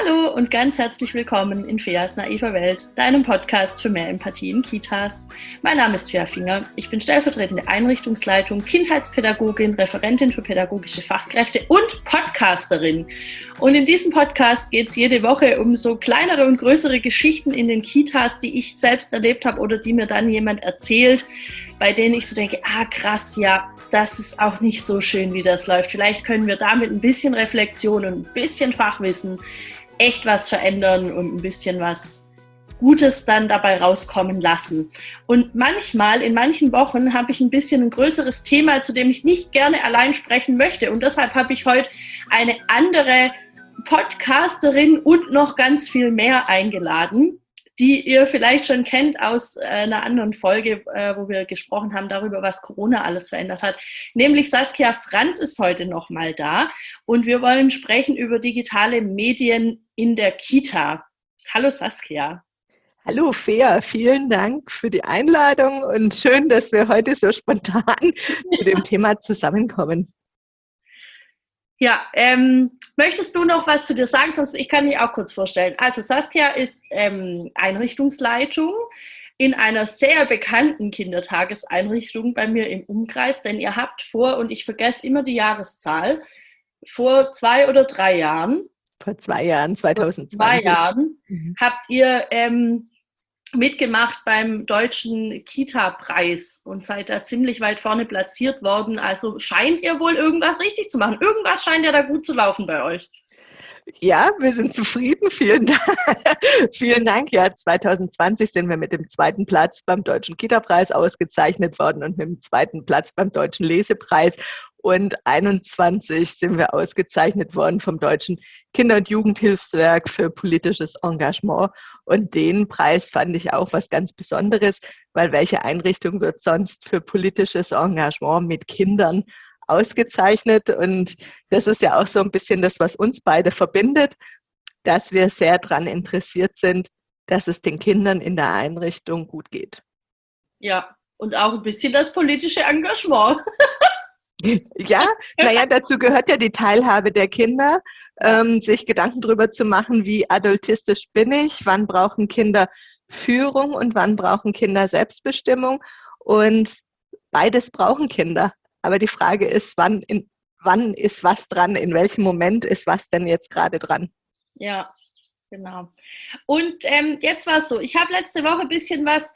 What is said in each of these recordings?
Hallo und ganz herzlich willkommen in Feas naiver Welt, deinem Podcast für mehr Empathie in Kitas. Mein Name ist Fea Finger, ich bin stellvertretende Einrichtungsleitung, Kindheitspädagogin, Referentin für pädagogische Fachkräfte und Podcasterin. Und in diesem Podcast geht es jede Woche um so kleinere und größere Geschichten in den Kitas, die ich selbst erlebt habe oder die mir dann jemand erzählt, bei denen ich so denke, krass, ja, das ist auch nicht so schön, wie das läuft. Vielleicht können wir da mit ein bisschen Reflexion und ein bisschen Fachwissen echt was verändern und ein bisschen was Gutes dann dabei rauskommen lassen. Und manchmal, in manchen Wochen, habe ich ein bisschen ein größeres Thema, zu dem ich nicht gerne allein sprechen möchte. Und deshalb habe ich heute eine andere Podcasterin und noch ganz viel mehr eingeladen, die ihr vielleicht schon kennt aus einer anderen Folge, wo wir gesprochen haben darüber, was Corona alles verändert hat. Nämlich Saskia Franz ist heute nochmal da und wir wollen sprechen über digitale Medien in der Kita. Hallo Saskia. Hallo Fea, vielen Dank für die Einladung und schön, dass wir heute so spontan zu dem Thema zusammenkommen. Ja, möchtest du noch was zu dir sagen? Sonst ich kann dich auch kurz vorstellen. Also Saskia ist Einrichtungsleitung in einer sehr bekannten Kindertageseinrichtung bei mir im Umkreis, denn ihr habt vor, und ich vergesse immer die Jahreszahl, vor 2 oder 3 Jahren. Vor 2 Jahren, 2020. Vor 2 Jahren habt ihr mitgemacht beim Deutschen Kita-Preis und seid da ziemlich weit vorne platziert worden. Also scheint ihr wohl irgendwas richtig zu machen. Irgendwas scheint ja da gut zu laufen bei euch. Ja, wir sind zufrieden. Vielen Dank. Vielen Dank. Ja, 2020 sind wir mit dem 2. Platz beim Deutschen Kita-Preis ausgezeichnet worden und mit dem 2. Platz beim Deutschen Lesepreis. Und 2021 sind wir ausgezeichnet worden vom Deutschen Kinder- und Jugendhilfswerk für politisches Engagement. Und den Preis fand ich auch was ganz Besonderes, weil welche Einrichtung wird sonst für politisches Engagement mit Kindern ausgezeichnet? Und das ist ja auch so ein bisschen das, was uns beide verbindet, dass wir sehr daran interessiert sind, dass es den Kindern in der Einrichtung gut geht. Ja, und auch ein bisschen das politische Engagement. Ja, dazu gehört ja die Teilhabe der Kinder, sich Gedanken darüber zu machen, wie adultistisch bin ich, wann brauchen Kinder Führung und wann brauchen Kinder Selbstbestimmung. Und beides brauchen Kinder. Aber die Frage ist, wann ist was dran, in welchem Moment ist was denn jetzt gerade dran? Ja, genau. Und jetzt war es so, ich habe letzte Woche ein bisschen was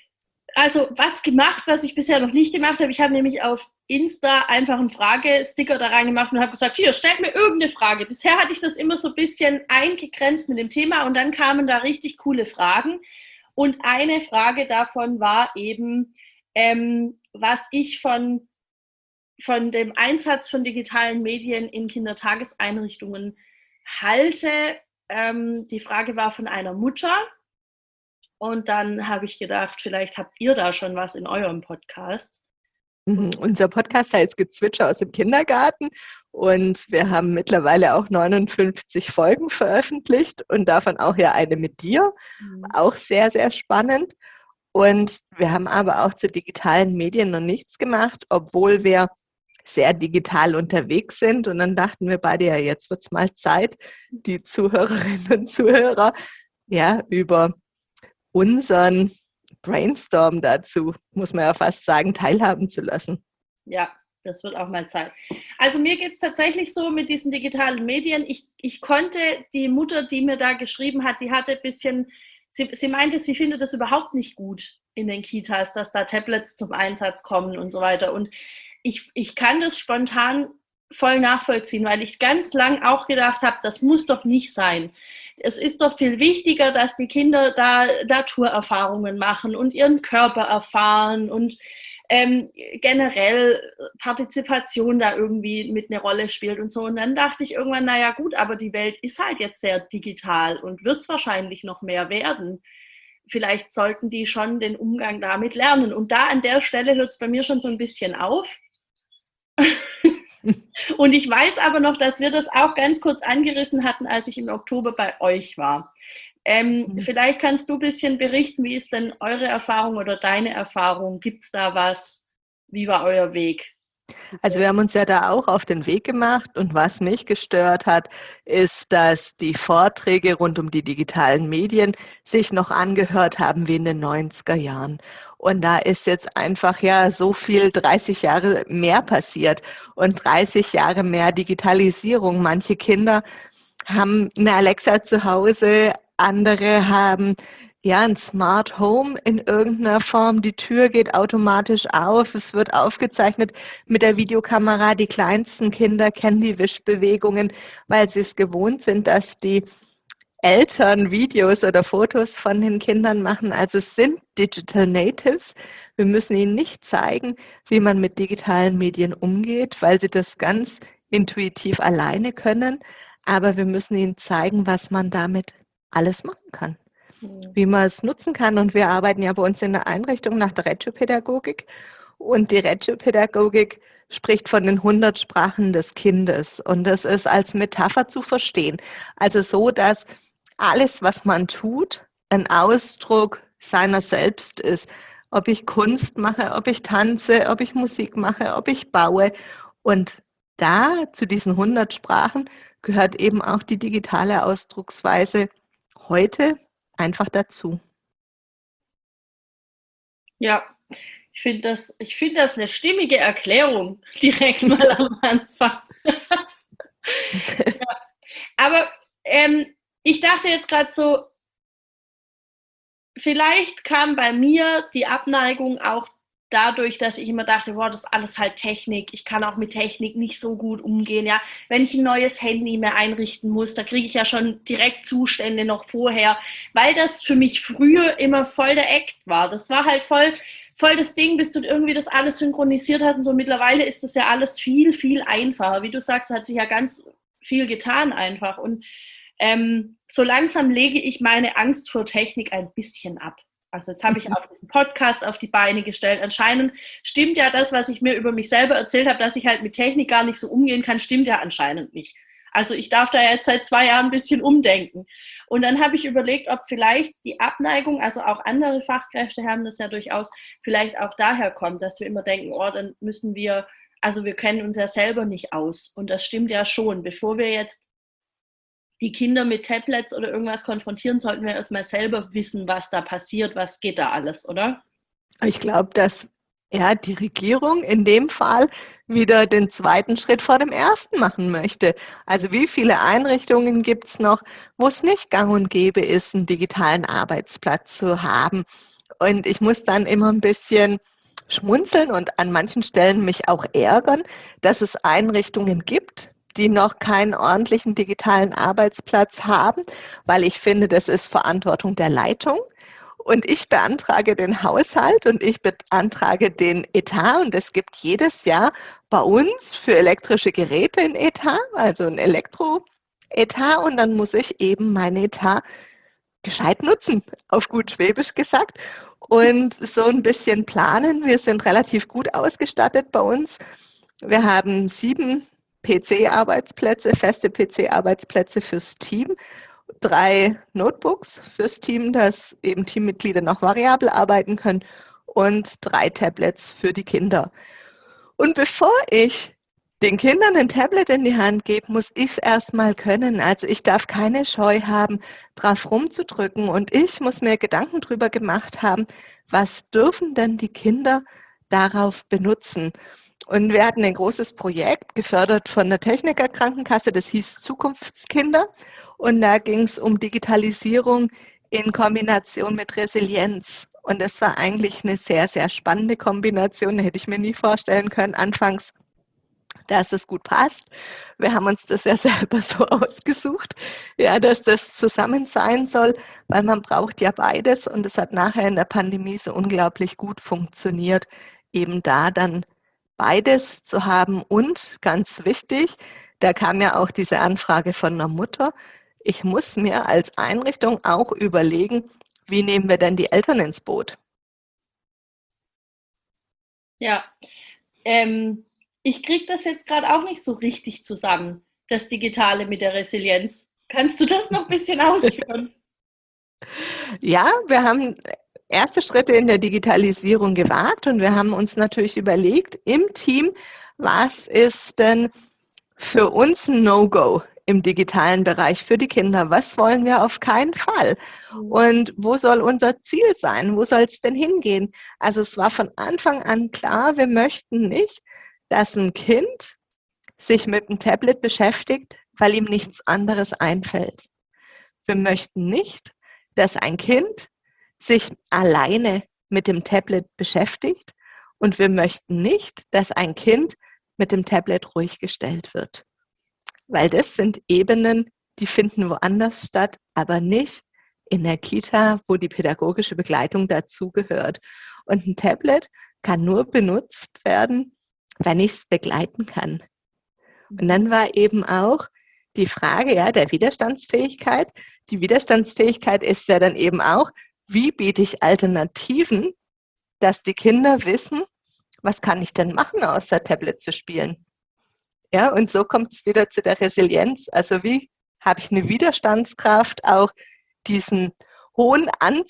gemacht, was ich bisher noch nicht gemacht habe. Ich habe nämlich auf Insta einfach einen Fragesticker da reingemacht und habe gesagt, hier, stellt mir irgendeine Frage. Bisher hatte ich das immer so ein bisschen eingegrenzt mit dem Thema und dann kamen da richtig coole Fragen. Und eine Frage davon war eben, was ich von dem Einsatz von digitalen Medien in Kindertageseinrichtungen halte. Die Frage war von einer Mutter. Und dann habe ich gedacht, vielleicht habt ihr da schon was in eurem Podcast. Unser Podcast heißt Gezwitscher aus dem Kindergarten und wir haben mittlerweile auch 59 Folgen veröffentlicht und davon auch ja eine mit dir. Auch sehr, sehr spannend. Und wir haben aber auch zu digitalen Medien noch nichts gemacht, obwohl wir sehr digital unterwegs sind. Und dann dachten wir beide, ja, jetzt wird es mal Zeit, die Zuhörerinnen und Zuhörer über unseren Brainstorm dazu, muss man ja fast sagen, teilhaben zu lassen. Ja, das wird auch mal Zeit. Also mir geht es tatsächlich so mit diesen digitalen Medien. Ich konnte die Mutter, die mir da geschrieben hat, die hatte ein bisschen, sie meinte, sie findet das überhaupt nicht gut in den Kitas, dass da Tablets zum Einsatz kommen und so weiter. Und ich kann das spontan voll nachvollziehen, weil ich ganz lang auch gedacht habe, das muss doch nicht sein. Es ist doch viel wichtiger, dass die Kinder da Naturerfahrungen machen und ihren Körper erfahren und generell Partizipation da irgendwie mit eine Rolle spielt und so. Und dann dachte ich irgendwann, naja gut, aber die Welt ist halt jetzt sehr digital und wird es wahrscheinlich noch mehr werden. Vielleicht sollten die schon den Umgang damit lernen. Und da an der Stelle hört es bei mir schon so ein bisschen auf. Und ich weiß aber noch, dass wir das auch ganz kurz angerissen hatten, als ich im Oktober bei euch war. Vielleicht kannst du ein bisschen berichten, wie ist denn eure Erfahrung oder deine Erfahrung? Gibt es da was? Wie war euer Weg? Also wir haben uns ja da auch auf den Weg gemacht und was mich gestört hat, ist, dass die Vorträge rund um die digitalen Medien sich noch angehört haben wie in den 90er Jahren. Und da ist jetzt einfach ja so viel 30 Jahre mehr passiert und 30 Jahre mehr Digitalisierung. Manche Kinder haben eine Alexa zu Hause, andere haben ja ein Smart Home in irgendeiner Form. Die Tür geht automatisch auf, es wird aufgezeichnet mit der Videokamera. Die kleinsten Kinder kennen die Wischbewegungen, weil sie es gewohnt sind, dass die Eltern Videos oder Fotos von den Kindern machen. Also es sind Digital Natives. Wir müssen ihnen nicht zeigen, wie man mit digitalen Medien umgeht, weil sie das ganz intuitiv alleine können. Aber wir müssen ihnen zeigen, was man damit alles machen kann, wie man es nutzen kann. Und wir arbeiten ja bei uns in der Einrichtung nach der Regiopädagogik. Und die Regiopädagogik spricht von den 100 Sprachen des Kindes. Und das ist als Metapher zu verstehen. Also so, dass alles, was man tut, ein Ausdruck seiner selbst ist. Ob ich Kunst mache, ob ich tanze, ob ich Musik mache, ob ich baue. Und da zu diesen 100 Sprachen gehört eben auch die digitale Ausdrucksweise heute einfach dazu. Ja, ich finde das eine stimmige Erklärung direkt mal am Anfang. Ja. Aber ich dachte jetzt gerade so, vielleicht kam bei mir die Abneigung auch dadurch, dass ich immer dachte, boah, das ist alles halt Technik. Ich kann auch mit Technik nicht so gut umgehen. Ja, wenn ich ein neues Handy mehr einrichten muss, da kriege ich ja schon direkt Zustände noch vorher, weil das für mich früher immer voll der Act war. Das war halt voll das Ding, bis du irgendwie das alles synchronisiert hast und so. Mittlerweile ist das ja alles viel, viel einfacher. Wie du sagst, hat sich ja ganz viel getan einfach. Und so langsam lege ich meine Angst vor Technik ein bisschen ab. Also jetzt habe ich auch diesen Podcast auf die Beine gestellt. Anscheinend stimmt ja das, was ich mir über mich selber erzählt habe, dass ich halt mit Technik gar nicht so umgehen kann, stimmt ja anscheinend nicht. Also ich darf da jetzt seit 2 Jahren ein bisschen umdenken. Und dann habe ich überlegt, ob vielleicht die Abneigung, also auch andere Fachkräfte haben das ja durchaus, vielleicht auch daher kommt, dass wir immer denken, oh, dann müssen wir, also wir kennen uns ja selber nicht aus. Und das stimmt ja schon. Bevor wir jetzt die Kinder mit Tablets oder irgendwas konfrontieren, sollten wir erstmal selber wissen, was da passiert, was geht da alles, oder? Ich glaube, dass ja, die Regierung in dem Fall wieder den zweiten Schritt vor dem ersten machen möchte. Also wie viele Einrichtungen gibt es noch, wo es nicht gang und gäbe ist, einen digitalen Arbeitsplatz zu haben? Und ich muss dann immer ein bisschen schmunzeln und an manchen Stellen mich auch ärgern, dass es Einrichtungen gibt, die noch keinen ordentlichen digitalen Arbeitsplatz haben, weil ich finde, das ist Verantwortung der Leitung. Und ich beantrage den Haushalt und ich beantrage den Etat. Und es gibt jedes Jahr bei uns für elektrische Geräte ein Etat, also ein Elektro-Etat. Und dann muss ich eben mein Etat gescheit nutzen, auf gut Schwäbisch gesagt. Und so ein bisschen planen. Wir sind relativ gut ausgestattet bei uns. Wir haben 7 PC-Arbeitsplätze, feste PC-Arbeitsplätze fürs Team, 3 Notebooks fürs Team, dass eben Teammitglieder noch variabel arbeiten können und 3 Tablets für die Kinder. Und bevor ich den Kindern ein Tablet in die Hand gebe, muss ich es erstmal können. Also ich darf keine Scheu haben, drauf rumzudrücken. Und ich muss mir Gedanken drüber gemacht haben, was dürfen denn die Kinder darauf benutzen? Und wir hatten ein großes Projekt, gefördert von der Technikerkrankenkasse, das hieß Zukunftskinder. Und da ging es um Digitalisierung in Kombination mit Resilienz. Und das war eigentlich eine sehr, sehr spannende Kombination. Da hätte ich mir nie vorstellen können, anfangs, dass es gut passt. Wir haben uns das ja selber so ausgesucht, ja, dass das zusammen sein soll, weil man braucht ja beides. Und es hat nachher in der Pandemie so unglaublich gut funktioniert, eben da dann beides zu haben. Und ganz wichtig, da kam ja auch diese Anfrage von einer Mutter, ich muss mir als Einrichtung auch überlegen, wie nehmen wir denn die Eltern ins Boot? Ja, ich kriege das jetzt gerade auch nicht so richtig zusammen, das Digitale mit der Resilienz. Kannst du das noch ein bisschen ausführen? Ja, wir haben erste Schritte in der Digitalisierung gewagt und wir haben uns natürlich überlegt, im Team, Was ist denn für uns ein No-Go im digitalen Bereich für die Kinder? Was wollen wir auf keinen Fall? Und wo soll unser Ziel sein? Wo soll es denn hingehen? Also es war von Anfang an klar, wir möchten nicht, dass ein Kind sich mit dem Tablet beschäftigt, weil ihm nichts anderes einfällt. Wir möchten nicht, dass ein Kind sich alleine mit dem Tablet beschäftigt und wir möchten nicht, dass ein Kind mit dem Tablet ruhig gestellt wird. Weil das sind Ebenen, die finden woanders statt, aber nicht in der Kita, wo die pädagogische Begleitung dazugehört. Und ein Tablet kann nur benutzt werden, wenn ich es begleiten kann. Und dann war eben auch die Frage, ja, der Widerstandsfähigkeit. Die Widerstandsfähigkeit ist ja dann eben auch, wie biete ich Alternativen, dass die Kinder wissen, was kann ich denn machen, außer Tablet zu spielen? Ja, und so kommt es wieder zu der Resilienz. Also wie habe ich eine Widerstandskraft, auch diesen hohen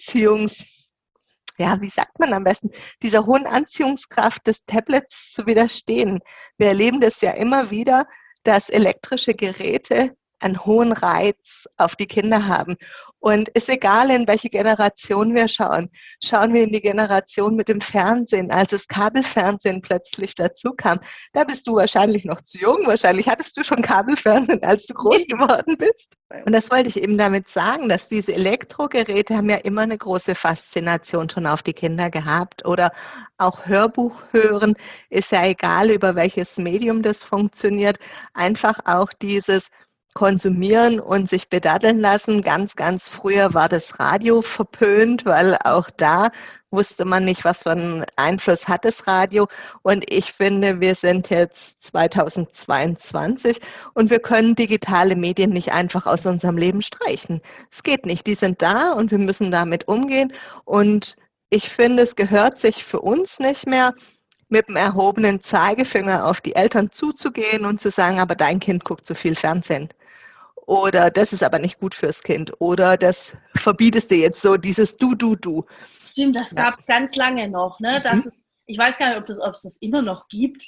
wie sagt man am besten, dieser hohen Anziehungskraft des Tablets zu widerstehen. Wir erleben das ja immer wieder, dass elektrische Geräte einen hohen Reiz auf die Kinder haben. Und ist egal, in welche Generation wir schauen. Schauen wir in die Generation mit dem Fernsehen, als das Kabelfernsehen plötzlich dazu kam. Da bist du wahrscheinlich noch zu jung. Wahrscheinlich hattest du schon Kabelfernsehen, als du groß geworden bist. Und das wollte ich eben damit sagen, dass diese Elektrogeräte haben ja immer eine große Faszination schon auf die Kinder gehabt. Oder auch Hörbuch hören, ist ja egal, über welches Medium das funktioniert. Einfach auch dieses konsumieren und sich bedaddeln lassen. Ganz, ganz früher war das Radio verpönt, weil auch da wusste man nicht, was für einen Einfluss hat das Radio. Und ich finde, wir sind jetzt 2022 und wir können digitale Medien nicht einfach aus unserem Leben streichen. Es geht nicht. Die sind da und wir müssen damit umgehen. Und ich finde, es gehört sich für uns nicht mehr, mit dem erhobenen Zeigefinger auf die Eltern zuzugehen und zu sagen, aber dein Kind guckt zu viel Fernsehen. Oder das ist aber nicht gut fürs Kind. Oder das verbietest du jetzt so, dieses Du, Du, Du. Stimmt, das gab es ganz lange noch. Ne? Ich weiß gar nicht, ob es das immer noch gibt,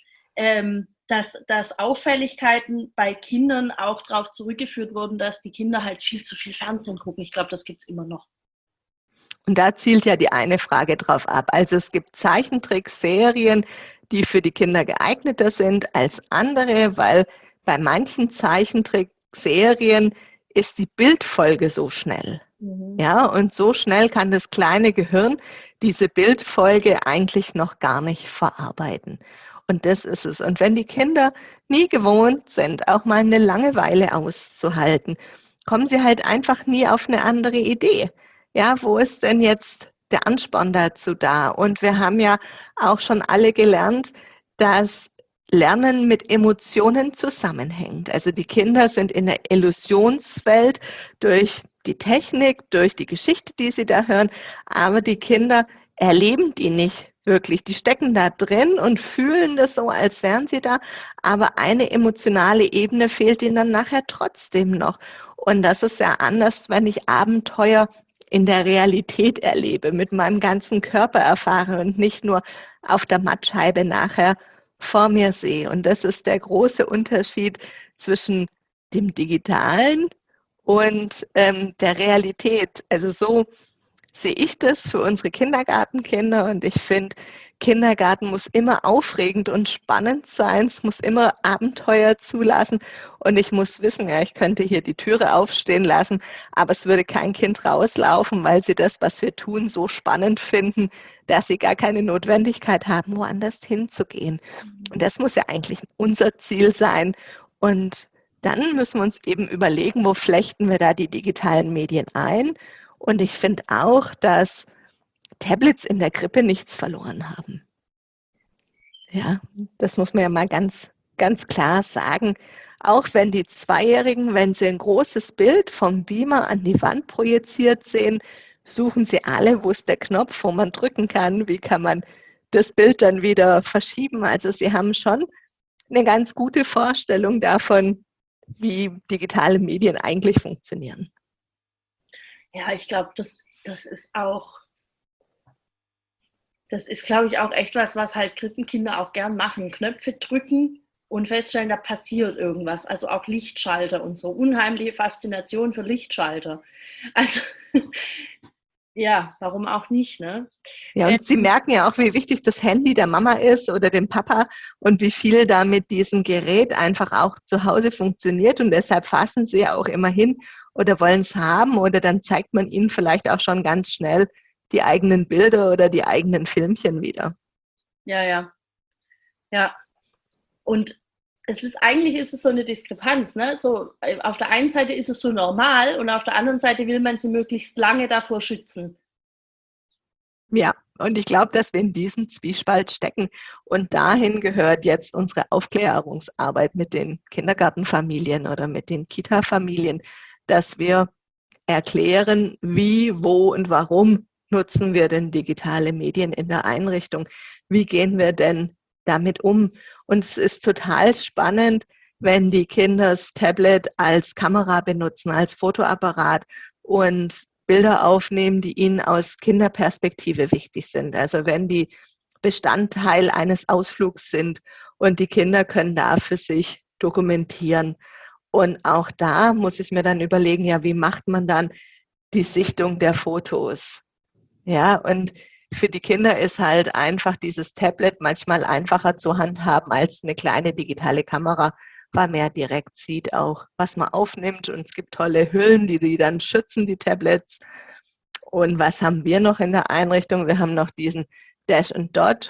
dass Auffälligkeiten bei Kindern auch darauf zurückgeführt wurden, dass die Kinder halt viel zu viel Fernsehen gucken. Ich glaube, das gibt es immer noch. Und da zielt ja die eine Frage drauf ab. Also es gibt Zeichentrickserien, die für die Kinder geeigneter sind als andere, weil bei manchen Zeichentrickserien ist die Bildfolge so schnell. Ja, und so schnell kann das kleine Gehirn diese Bildfolge eigentlich noch gar nicht verarbeiten. Und das ist es. Und wenn die Kinder nie gewohnt sind, auch mal eine Langeweile auszuhalten, kommen sie halt einfach nie auf eine andere Idee. Ja, wo ist denn jetzt der Ansporn dazu da? Und wir haben ja auch schon alle gelernt, dass Lernen mit Emotionen zusammenhängt. Also die Kinder sind in der Illusionswelt durch die Technik, durch die Geschichte, die sie da hören, aber die Kinder erleben die nicht wirklich. Die stecken da drin und fühlen das so, als wären sie da, aber eine emotionale Ebene fehlt ihnen dann nachher trotzdem noch. Und das ist ja anders, wenn ich Abenteuer in der Realität erlebe, mit meinem ganzen Körper erfahre und nicht nur auf der Mattscheibe nachher vor mir sehe. Und das ist der große Unterschied zwischen dem Digitalen und der Realität. Also so sehe ich das für unsere Kindergartenkinder und ich finde, Kindergarten muss immer aufregend und spannend sein, es muss immer Abenteuer zulassen und ich muss wissen, ja, ich könnte hier die Türe aufstehen lassen, aber es würde kein Kind rauslaufen, weil sie das, was wir tun, so spannend finden, dass sie gar keine Notwendigkeit haben, woanders hinzugehen. Und das muss ja eigentlich unser Ziel sein und dann müssen wir uns eben überlegen, wo flechten wir da die digitalen Medien ein. Und ich finde auch, dass Tablets in der Krippe nichts verloren haben. Ja, das muss man ja mal ganz, ganz klar sagen. Auch wenn die Zweijährigen, wenn sie ein großes Bild vom Beamer an die Wand projiziert sehen, suchen sie alle, wo ist der Knopf, wo man drücken kann, wie kann man das Bild dann wieder verschieben. Also sie haben schon eine ganz gute Vorstellung davon, wie digitale Medien eigentlich funktionieren. Ja, ich glaube, das ist auch Das ist, glaube ich, auch echt was halt Krippenkinder auch gern machen. Knöpfe drücken und feststellen, da passiert irgendwas. Also auch Lichtschalter und so. Unheimliche Faszination für Lichtschalter. Also ja, warum auch nicht, ne? Ja, und Sie merken ja auch, wie wichtig das Handy der Mama ist oder dem Papa und wie viel da mit diesem Gerät einfach auch zu Hause funktioniert. Und deshalb fassen Sie ja auch immer hin oder wollen es haben oder dann zeigt man ihnen vielleicht auch schon ganz schnell die eigenen Bilder oder die eigenen Filmchen wieder. Ja, ja, ja. Und eigentlich ist es so eine Diskrepanz, ne? So, auf der einen Seite ist es so normal und auf der anderen Seite will man sie möglichst lange davor schützen. Ja, und ich glaube, dass wir in diesem Zwiespalt stecken. Und dahin gehört jetzt unsere Aufklärungsarbeit mit den Kindergartenfamilien oder mit den Kita-Familien, dass wir erklären, wie, wo und warum nutzen wir denn digitale Medien in der Einrichtung? Wie gehen wir denn damit um? Und es ist total spannend, wenn die Kinder das Tablet als Kamera benutzen, als Fotoapparat und Bilder aufnehmen, die ihnen aus Kinderperspektive wichtig sind. Also wenn die Bestandteil eines Ausflugs sind und die Kinder können da für sich dokumentieren. Und auch da muss ich mir dann überlegen, ja, wie macht man dann die Sichtung der Fotos? Ja, und für die Kinder ist halt einfach dieses Tablet manchmal einfacher zu handhaben als eine kleine digitale Kamera, weil man ja direkt sieht auch, was man aufnimmt. Und es gibt tolle Hüllen, die dann schützen, die Tablets. Und was haben wir noch in der Einrichtung? Wir haben noch diesen Dash and Dot,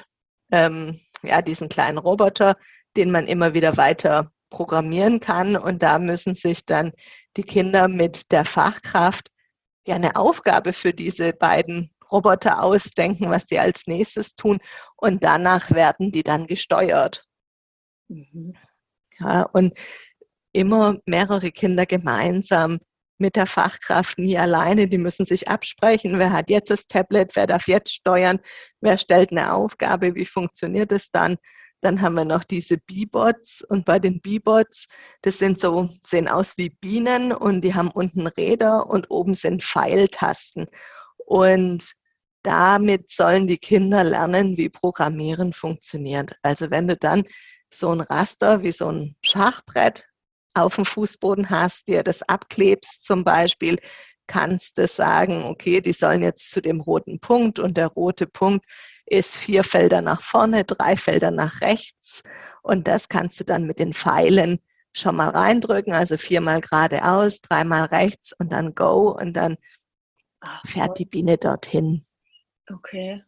ja, diesen kleinen Roboter, den man immer wieder weiter programmieren kann. Und da müssen sich dann die Kinder mit der Fachkraft ja eine Aufgabe für diese beiden Roboter ausdenken, was die als nächstes tun. Und danach werden die dann gesteuert. Mhm. Ja, und immer mehrere Kinder gemeinsam mit der Fachkraft, nie alleine. Die müssen sich absprechen, wer hat jetzt das Tablet, wer darf jetzt steuern, wer stellt eine Aufgabe, wie funktioniert es dann. Dann haben wir noch diese B-Bots und bei den B-Bots, das sind so, sehen aus wie Bienen und die haben unten Räder und oben sind Pfeiltasten. Und damit sollen die Kinder lernen, wie Programmieren funktioniert. Also wenn du dann so ein Raster wie so ein Schachbrett auf dem Fußboden hast, dir das abklebst zum Beispiel, kannst du sagen, okay, die sollen jetzt zu dem roten Punkt und der rote Punkt ist 4 Felder nach vorne, 3 Felder nach rechts und das kannst du dann mit den Pfeilen schon mal reindrücken, also 4-mal geradeaus, 3-mal rechts und dann Go und dann fährt die Biene dorthin. Okay.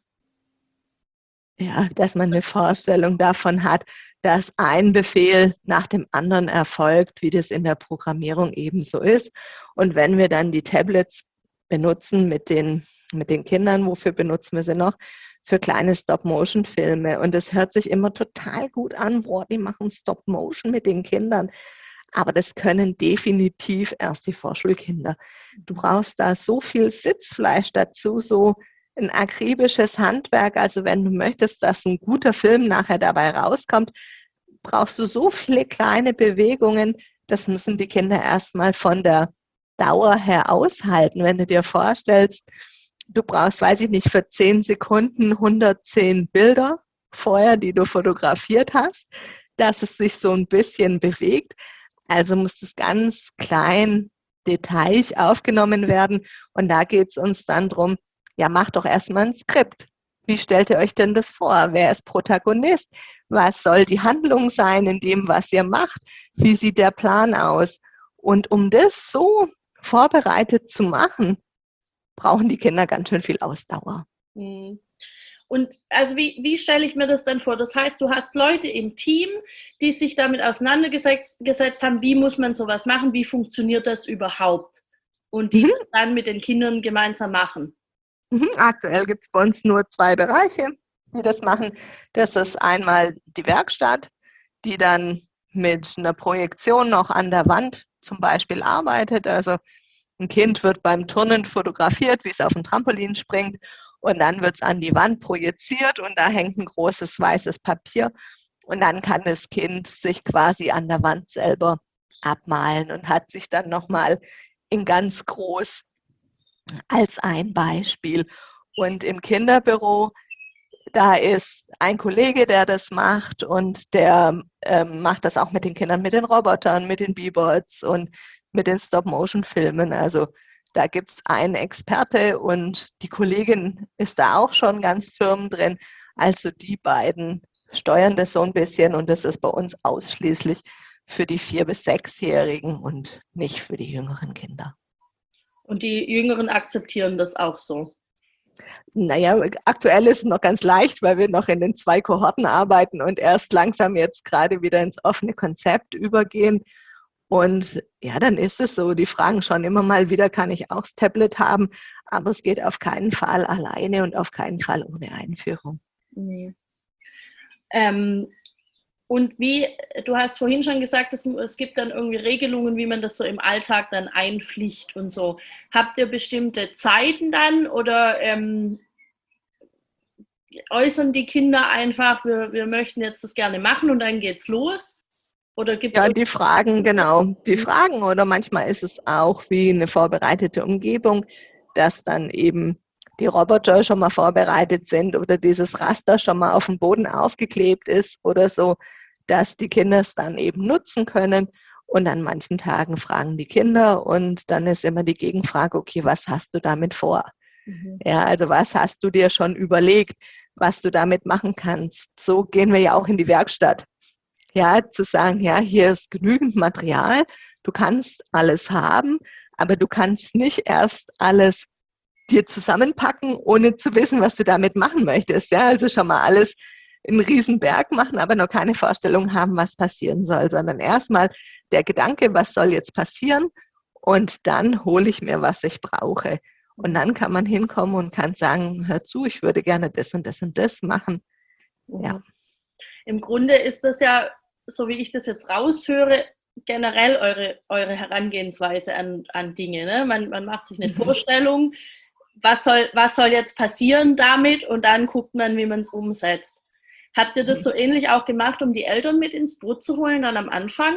Ja, dass man eine Vorstellung davon hat, dass ein Befehl nach dem anderen erfolgt, wie das in der Programmierung ebenso ist. Und wenn wir dann die Tablets benutzen mit den Kindern, wofür benutzen wir sie noch? Für kleine Stop-Motion-Filme. Und das hört sich immer total gut an, boah, die machen Stop-Motion mit den Kindern. Aber das können definitiv erst die Vorschulkinder. Du brauchst da so viel Sitzfleisch dazu, so ein akribisches Handwerk. Also wenn du möchtest, dass ein guter Film nachher dabei rauskommt, brauchst du so viele kleine Bewegungen. Das müssen die Kinder erstmal von der Dauer her aushalten. Wenn du dir vorstellst, du brauchst, weiß ich nicht, für 10 Sekunden 110 Bilder vorher, die du fotografiert hast, dass es sich so ein bisschen bewegt. Also muss es ganz klein, detailliert aufgenommen werden. Und da geht es uns dann darum, ja, macht doch erstmal ein Skript. Wie stellt ihr euch denn das vor? Wer ist Protagonist? Was soll die Handlung sein in dem, was ihr macht? Wie sieht der Plan aus? Und um das so vorbereitet zu machen, brauchen die Kinder ganz schön viel Ausdauer. Mhm. Und also wie stelle ich mir das dann vor? Das heißt, du hast Leute im Team, die sich damit auseinandergesetzt haben, wie muss man sowas machen, wie funktioniert das überhaupt? Und die das dann mit den Kindern gemeinsam machen. Aktuell gibt es bei uns nur 2 Bereiche, die das machen. Das ist einmal die Werkstatt, die dann mit einer Projektion noch an der Wand zum Beispiel arbeitet. Also ein Kind wird beim Turnen fotografiert, wie es auf dem Trampolin springt und dann wird es an die Wand projiziert und da hängt ein großes weißes Papier und dann kann das Kind sich quasi an der Wand selber abmalen und hat sich dann nochmal in ganz groß als ein Beispiel. Und im Kinderbüro Da ist ein Kollege, der das macht und der macht das auch mit den Kindern, mit den Robotern, mit den B-Bots und mit den Stop-Motion-Filmen. Also da gibt es einen Experte und die Kollegin ist da auch schon ganz firm drin. Also die beiden steuern das so ein bisschen und das ist bei uns ausschließlich für die 4- bis 6-Jährigen und nicht für die jüngeren Kinder. Und die Jüngeren akzeptieren das auch so? Naja, aktuell ist es noch ganz leicht, weil wir noch in den 2 Kohorten arbeiten und erst langsam jetzt gerade wieder ins offene Konzept übergehen. Und ja, dann ist es so, die fragen schon immer mal wieder, kann ich auch das Tablet haben? Aber es geht auf keinen Fall alleine und auf keinen Fall ohne Einführung. Nee. Und du hast vorhin schon gesagt, es gibt dann irgendwie Regelungen, wie man das so im Alltag dann einpflicht und so. Habt ihr bestimmte Zeiten dann oder äußern die Kinder einfach, wir möchten jetzt das gerne machen und dann geht's los? Oder gibt's Ja, die fragen, genau, die fragen oder manchmal ist es auch wie eine vorbereitete Umgebung, dass dann eben die Roboter schon mal vorbereitet sind oder dieses Raster schon mal auf dem Boden aufgeklebt ist oder so, dass die Kinder es dann eben nutzen können. Und an manchen Tagen fragen die Kinder und dann ist immer die Gegenfrage, okay, was hast du damit vor? Ja, also was hast du dir schon überlegt, was du damit machen kannst? So gehen wir ja auch in die Werkstatt. Ja, zu sagen, ja, hier ist genügend Material, du kannst alles haben, aber du kannst nicht erst alles dir zusammenpacken, ohne zu wissen, was du damit machen möchtest. Ja, also schon mal alles in einen Riesenberg machen, aber noch keine Vorstellung haben, was passieren soll, sondern erstmal der Gedanke, was soll jetzt passieren und dann hole ich mir, was ich brauche. Und dann kann man hinkommen und kann sagen, hör zu, ich würde gerne das und das und das machen. Ja. Im Grunde ist das ja, so wie ich das jetzt raushöre, generell eure Herangehensweise an Dinge. Ne? Man macht sich eine Vorstellung, was soll jetzt passieren damit und dann guckt man, wie man es umsetzt. Habt ihr das so ähnlich auch gemacht, um die Eltern mit ins Boot zu holen, dann am Anfang?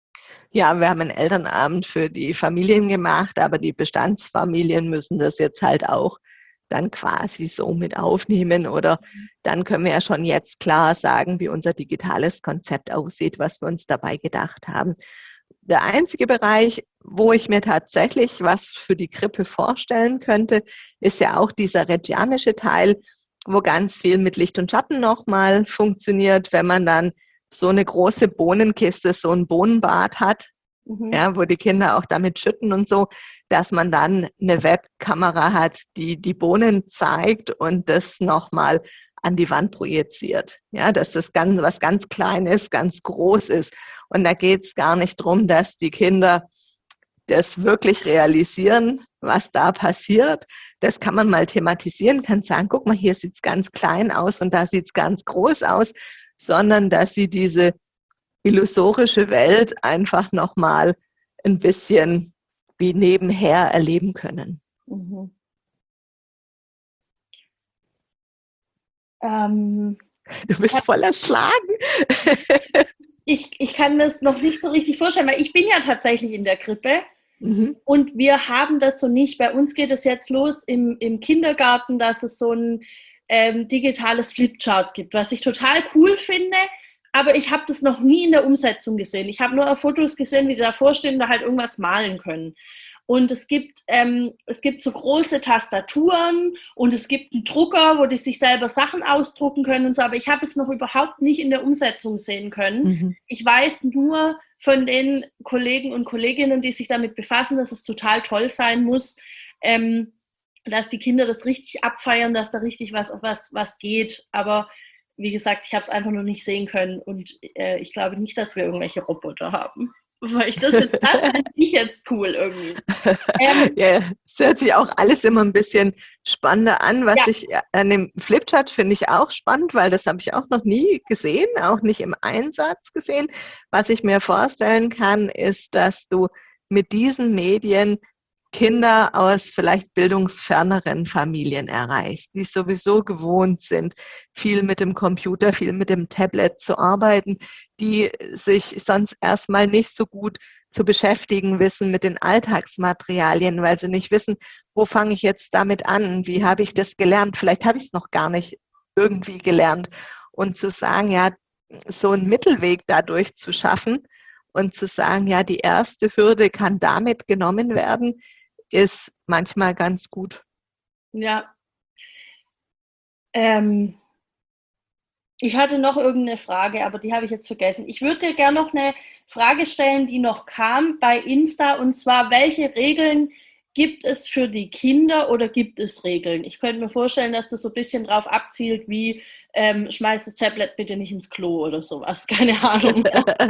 Ja, wir haben einen Elternabend für die Familien gemacht, aber die Bestandsfamilien müssen das jetzt halt auch dann quasi so mit aufnehmen oder dann können wir ja schon jetzt klar sagen, wie unser digitales Konzept aussieht, was wir uns dabei gedacht haben. Der einzige Bereich, wo ich mir tatsächlich was für die Krippe vorstellen könnte, ist ja auch dieser reggianische Teil, wo ganz viel mit Licht und Schatten nochmal funktioniert, wenn man dann so eine große Bohnenkiste, so ein Bohnenbad hat, ja, wo die Kinder auch damit schütten und so, dass man dann eine Webkamera hat, die die Bohnen zeigt und das nochmal an die Wand projiziert. Ja, dass das ganz, was ganz Kleines, ganz groß ist. Und da geht es gar nicht darum, dass die Kinder das wirklich realisieren, was da passiert. Das kann man mal thematisieren, kann sagen, guck mal, hier sieht es ganz klein aus und da sieht es ganz groß aus, sondern dass sie diese illusorische Welt einfach nochmal ein bisschen wie nebenher erleben können. Mhm. Du bist voll erschlagen. Ich kann mir das noch nicht so richtig vorstellen, weil ich bin ja tatsächlich in der Krippe und wir haben das so nicht. Bei uns geht es jetzt los im Kindergarten, dass es so ein digitales Flipchart gibt, was ich total cool finde, aber ich habe das noch nie in der Umsetzung gesehen. Ich habe nur auf Fotos gesehen, wie die davor stehen und da halt irgendwas malen können. Und es gibt so große Tastaturen und es gibt einen Drucker, wo die sich selber Sachen ausdrucken können und so, aber ich habe es noch überhaupt nicht in der Umsetzung sehen können. Ich weiß nur von den Kollegen und Kolleginnen, die sich damit befassen, dass es total toll sein muss, dass die Kinder das richtig abfeiern, dass da richtig was geht. Aber wie gesagt, ich habe es einfach noch nicht sehen können und ich glaube nicht, dass wir irgendwelche Roboter haben. Weil das finde ich jetzt cool irgendwie. Ja, es hört sich auch alles immer ein bisschen spannender an. Was ich an dem Flipchart finde ich auch spannend, weil das habe ich auch noch nie gesehen, auch nicht im Einsatz gesehen. Was ich mir vorstellen kann, ist, dass du mit diesen Medien Kinder aus vielleicht bildungsferneren Familien erreichst, die sowieso gewohnt sind, viel mit dem Computer, viel mit dem Tablet zu arbeiten, die sich sonst erstmal nicht so gut zu beschäftigen wissen mit den Alltagsmaterialien, weil sie nicht wissen, wo fange ich jetzt damit an, wie habe ich das gelernt, vielleicht habe ich es noch gar nicht irgendwie gelernt. Und zu sagen, ja, so einen Mittelweg dadurch zu schaffen und zu sagen, ja, die erste Hürde kann damit genommen werden, ist manchmal ganz gut. Ja. Ich hatte noch irgendeine Frage, aber die habe ich jetzt vergessen. Ich würde dir gerne noch eine Frage stellen, die noch kam bei Insta, und zwar, welche Regeln gibt es für die Kinder oder gibt es Regeln? Ich könnte mir vorstellen, dass das so ein bisschen drauf abzielt, wie schmeiß das Tablet bitte nicht ins Klo oder sowas. Keine Ahnung.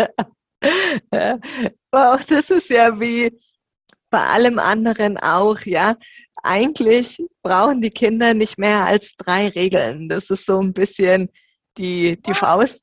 Aber auch das ist ja wie bei allem anderen auch, ja. Eigentlich brauchen die Kinder nicht mehr als 3 Regeln. Das ist so ein bisschen die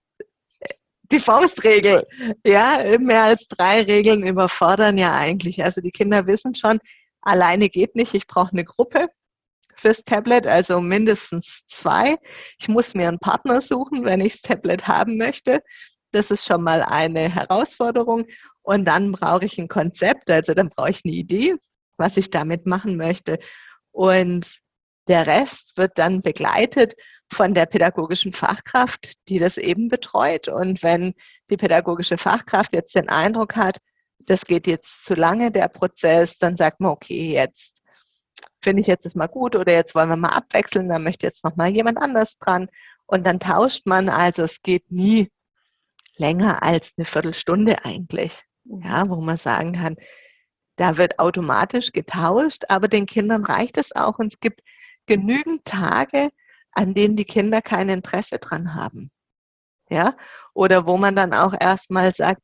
Faustregel. Ja, mehr als 3 Regeln überfordern ja eigentlich. Also die Kinder wissen schon, alleine geht nicht. Ich brauche eine Gruppe fürs Tablet, also mindestens 2. Ich muss mir einen Partner suchen, wenn ich das Tablet haben möchte. Das ist schon mal eine Herausforderung. Und dann brauche ich ein Konzept, also dann brauche ich eine Idee, was ich damit machen möchte. Und der Rest wird dann begleitet von der pädagogischen Fachkraft, die das eben betreut. Und wenn die pädagogische Fachkraft jetzt den Eindruck hat, das geht jetzt zu lange, der Prozess, dann sagt man, okay, jetzt finde ich jetzt ist mal gut oder jetzt wollen wir mal abwechseln, dann möchte jetzt noch mal jemand anders dran. Und dann tauscht man, also es geht nie länger als eine Viertelstunde eigentlich, ja, wo man sagen kann, da wird automatisch getauscht, aber den Kindern reicht es auch und es gibt genügend Tage, an denen die Kinder kein Interesse dran haben, ja, oder wo man dann auch erstmal sagt,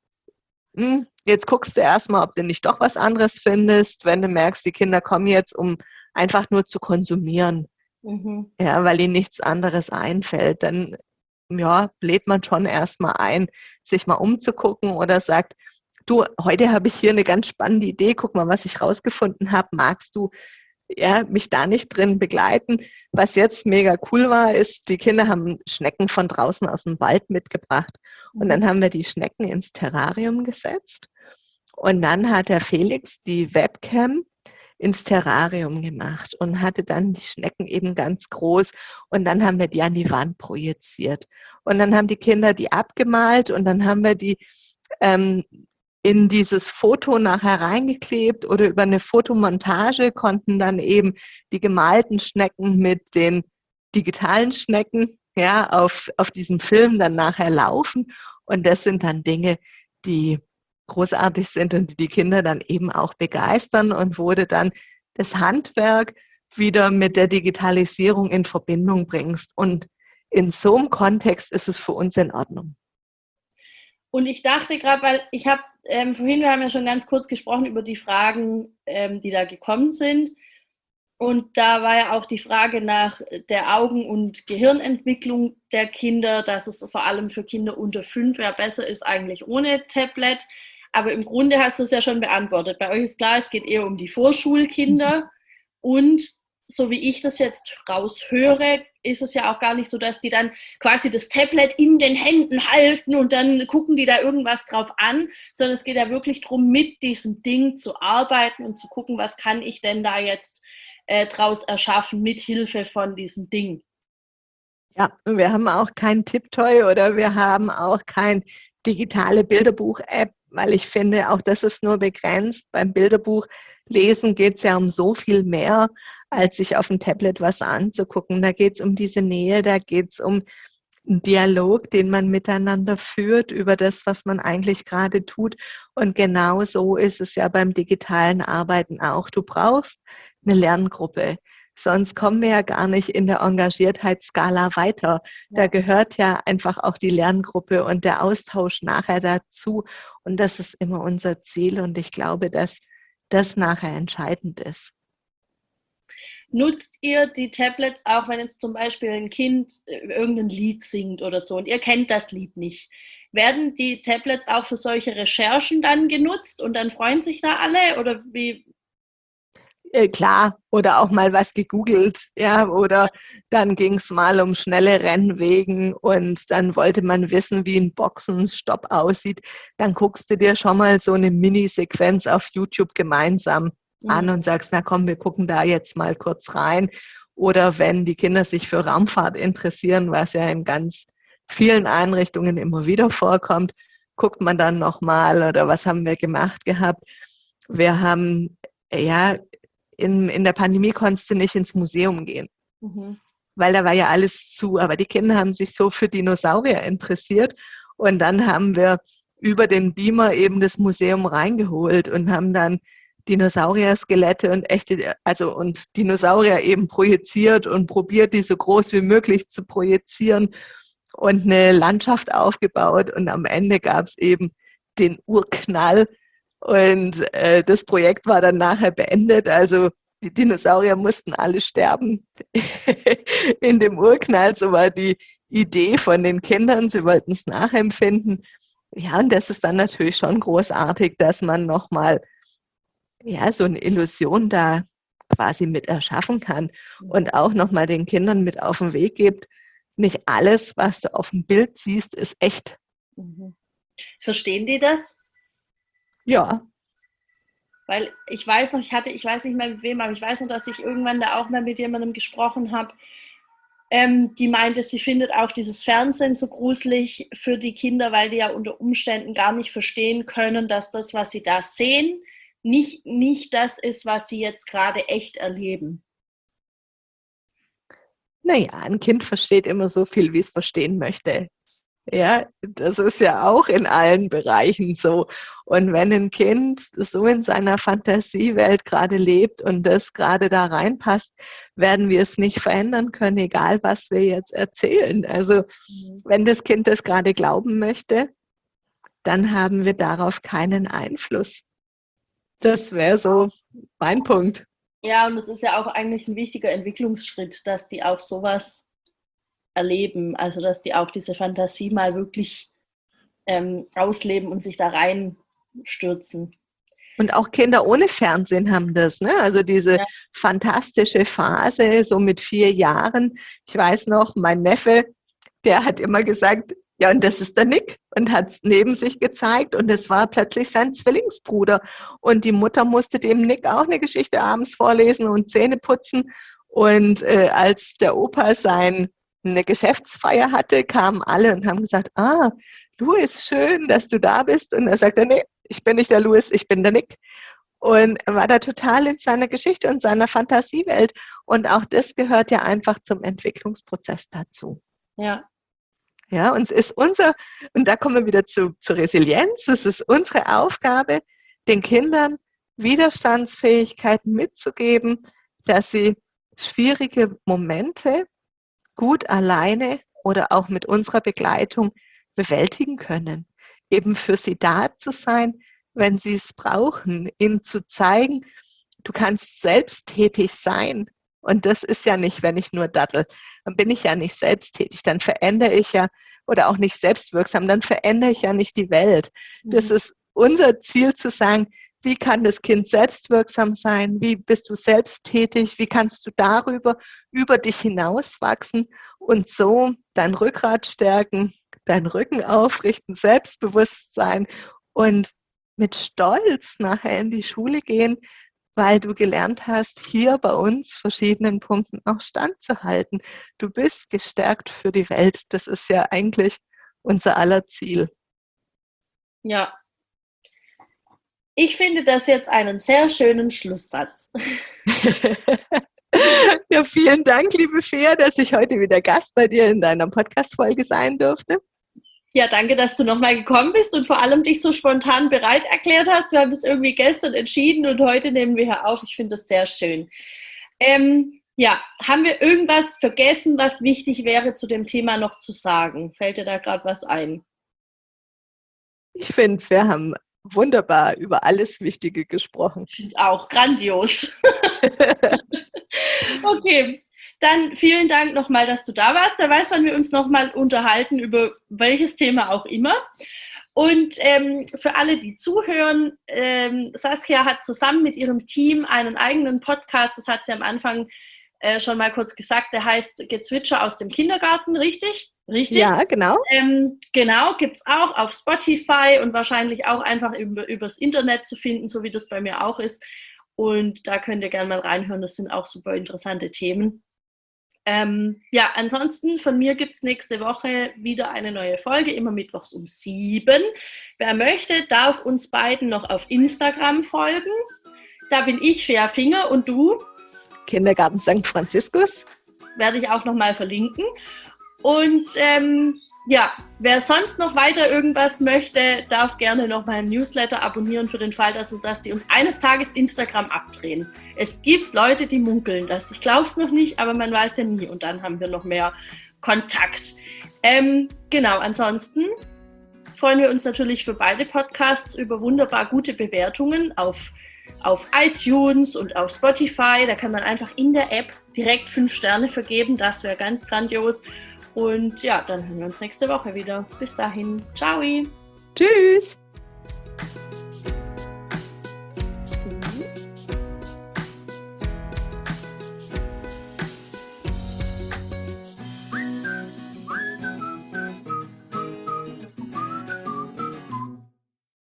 jetzt guckst du erstmal, ob du nicht doch was anderes findest, wenn du merkst, die Kinder kommen jetzt, um einfach nur zu konsumieren, ja, weil ihnen nichts anderes einfällt, dann ja, lädt man schon erstmal ein, sich mal umzugucken oder sagt, du, heute habe ich hier eine ganz spannende Idee, guck mal, was ich rausgefunden habe, magst du ja, mich da nicht drin begleiten? Was jetzt mega cool war, ist, die Kinder haben Schnecken von draußen aus dem Wald mitgebracht und dann haben wir die Schnecken ins Terrarium gesetzt und dann hat der Felix die Webcam ins Terrarium gemacht und hatte dann die Schnecken eben ganz groß und dann haben wir die an die Wand projiziert und dann haben die Kinder die abgemalt und dann haben wir die in dieses Foto nachher reingeklebt oder über eine Fotomontage konnten dann eben die gemalten Schnecken mit den digitalen Schnecken ja, auf diesem Film dann nachher laufen und das sind dann Dinge, die großartig sind und die die Kinder dann eben auch begeistern und wurde dann das Handwerk wieder mit der Digitalisierung in Verbindung bringst. Und in so einem Kontext ist es für uns in Ordnung. Und ich dachte gerade, weil ich habe vorhin, wir haben ja schon ganz kurz gesprochen über die Fragen, die da gekommen sind. Und da war ja auch die Frage nach der Augen- und Gehirnentwicklung der Kinder, dass es vor allem für Kinder unter 5 ja besser ist eigentlich ohne Tablet. Aber im Grunde hast du es ja schon beantwortet. Bei euch ist klar, es geht eher um die Vorschulkinder. Und so wie ich das jetzt raushöre, ist es ja auch gar nicht so, dass die dann quasi das Tablet in den Händen halten und dann gucken die da irgendwas drauf an, sondern es geht ja wirklich darum, mit diesem Ding zu arbeiten und zu gucken, was kann ich denn da jetzt draus erschaffen mit Hilfe von diesem Ding. Ja, wir haben auch kein Tipptoy oder wir haben auch kein digitale Bilderbuch-App, weil ich finde, auch das ist nur begrenzt. Beim Bilderbuch lesen geht es ja um so viel mehr, als sich auf dem Tablet was anzugucken. Da geht es um diese Nähe, da geht es um einen Dialog, den man miteinander führt über das, was man eigentlich gerade tut. Und genau so ist es ja beim digitalen Arbeiten auch. Du brauchst eine Lerngruppe. Sonst kommen wir ja gar nicht in der Engagiertheitsskala weiter. Da gehört ja einfach auch die Lerngruppe und der Austausch nachher dazu. Und das ist immer unser Ziel. Und ich glaube, dass das nachher entscheidend ist. Nutzt ihr die Tablets auch, wenn jetzt zum Beispiel ein Kind irgendein Lied singt oder so und ihr kennt das Lied nicht? Werden die Tablets auch für solche Recherchen dann genutzt und dann freuen sich da alle oder wie? Klar, oder auch mal was gegoogelt, ja, oder dann ging es mal um schnelle Rennwegen und dann wollte man wissen, wie ein Boxenstopp aussieht. Dann guckst du dir schon mal so eine Minisequenz auf YouTube gemeinsam an und sagst, na komm, wir gucken da jetzt mal kurz rein. Oder wenn die Kinder sich für Raumfahrt interessieren, was ja in ganz vielen Einrichtungen immer wieder vorkommt, guckt man dann nochmal oder was haben wir gemacht gehabt. Wir haben, ja, in der Pandemie konntest du nicht ins Museum gehen, weil da war ja alles zu. Aber die Kinder haben sich so für Dinosaurier interessiert und dann haben wir über den Beamer eben das Museum reingeholt und haben dann Dinosaurier-Skelette und und Dinosaurier eben projiziert und probiert, die so groß wie möglich zu projizieren und eine Landschaft aufgebaut. Und am Ende gab es eben den Urknall und das Projekt war dann nachher beendet. Also die Dinosaurier mussten alle sterben in dem Urknall. So war die Idee von den Kindern. Sie wollten es nachempfinden. Ja, und das ist dann natürlich schon großartig, dass man nochmal so eine Illusion da quasi mit erschaffen kann und auch nochmal den Kindern mit auf den Weg gibt. Nicht alles, was du auf dem Bild siehst, ist echt. Verstehen die das? Ja. Weil ich weiß noch, ich weiß nicht mehr mit wem, aber ich weiß noch, dass ich irgendwann da auch mal mit jemandem gesprochen habe, die meinte, sie findet auch dieses Fernsehen so gruselig für die Kinder, weil die ja unter Umständen gar nicht verstehen können, dass das, was sie da sehen, nicht das ist, was sie jetzt gerade echt erleben. Naja, ein Kind versteht immer so viel, wie es verstehen möchte. Ja, das ist ja auch in allen Bereichen so. Und wenn ein Kind so in seiner Fantasiewelt gerade lebt und das gerade da reinpasst, werden wir es nicht verändern können, egal was wir jetzt erzählen. Also wenn das Kind das gerade glauben möchte, dann haben wir darauf keinen Einfluss. Das wäre so mein Punkt. Ja, und es ist ja auch eigentlich ein wichtiger Entwicklungsschritt, dass die auch sowas erleben, also dass die auch diese Fantasie mal wirklich ausleben und sich da reinstürzen. Und auch Kinder ohne Fernsehen haben das, ne? Also diese fantastische Phase, so mit 4 Jahren. Ich weiß noch, mein Neffe, der hat immer gesagt, ja, und das ist der Nick und hat es neben sich gezeigt und es war plötzlich sein Zwillingsbruder. Und die Mutter musste dem Nick auch eine Geschichte abends vorlesen und Zähne putzen. Und als der Opa eine Geschäftsfeier hatte, kamen alle und haben gesagt, Louis, schön, dass du da bist. Und er sagte, nee, ich bin nicht der Louis, ich bin der Nick. Und er war da total in seiner Geschichte und seiner Fantasiewelt. Und auch das gehört ja einfach zum Entwicklungsprozess dazu. Ja. Ja, und es ist und da kommen wir wieder zur Resilienz, es ist unsere Aufgabe, den Kindern Widerstandsfähigkeit mitzugeben, dass sie schwierige Momente gut alleine oder auch mit unserer Begleitung bewältigen können. Eben für sie da zu sein, wenn sie es brauchen, ihnen zu zeigen, du kannst selbsttätig sein. Und das ist ja nicht, wenn ich nur dattel, dann bin ich ja nicht selbsttätig, dann verändere ich ja, oder auch nicht selbstwirksam, dann verändere ich ja nicht die Welt. Das ist unser Ziel zu sagen, wie kann das Kind selbstwirksam sein? Wie bist du selbsttätig? Wie kannst du über dich hinauswachsen und so dein Rückgrat stärken, deinen Rücken aufrichten, Selbstbewusstsein und mit Stolz nachher in die Schule gehen, weil du gelernt hast, hier bei uns verschiedenen Punkten auch standzuhalten. Du bist gestärkt für die Welt. Das ist ja eigentlich unser aller Ziel. Ja. Ich finde das jetzt einen sehr schönen Schlusssatz. Ja, vielen Dank, liebe Fea, dass ich heute wieder Gast bei dir in deiner Podcast-Folge sein durfte. Ja, danke, dass du nochmal gekommen bist und vor allem dich so spontan bereit erklärt hast. Wir haben das irgendwie gestern entschieden und heute nehmen wir hier auf. Ich finde das sehr schön. Haben wir irgendwas vergessen, was wichtig wäre, zu dem Thema noch zu sagen? Fällt dir da gerade was ein? Ich finde, wir haben wunderbar über alles Wichtige gesprochen. Ich finde auch grandios. Okay. Dann vielen Dank nochmal, dass du da warst. Wer weiß, wann wir uns nochmal unterhalten, über welches Thema auch immer. Und für alle, die zuhören, Saskia hat zusammen mit ihrem Team einen eigenen Podcast, das hat sie am Anfang schon mal kurz gesagt, der heißt Gezwitscher aus dem Kindergarten, richtig? Richtig? Ja, genau. Genau, gibt es auch auf Spotify und wahrscheinlich auch einfach übers Internet zu finden, so wie das bei mir auch ist. Und da könnt ihr gerne mal reinhören, das sind auch super interessante Themen. Ansonsten von mir gibt es nächste Woche wieder eine neue Folge, immer mittwochs um 7. Wer möchte, darf uns beiden noch auf Instagram folgen. Da bin ich Fea Finger und du? Kindergarten St. Franziskus. Werde ich auch nochmal verlinken. Und wer sonst noch weiter irgendwas möchte, darf gerne noch meinen Newsletter abonnieren für den Fall, dass die uns eines Tages Instagram abdrehen. Es gibt Leute, die munkeln das. Ich glaube es noch nicht, aber man weiß ja nie. Und dann haben wir noch mehr Kontakt. Ansonsten freuen wir uns natürlich für beide Podcasts über wunderbar gute Bewertungen auf iTunes und auf Spotify. Da kann man einfach in der App direkt 5 Sterne vergeben. Das wäre ganz grandios. Und ja, dann hören wir uns nächste Woche wieder. Bis dahin. Ciao. Tschüss.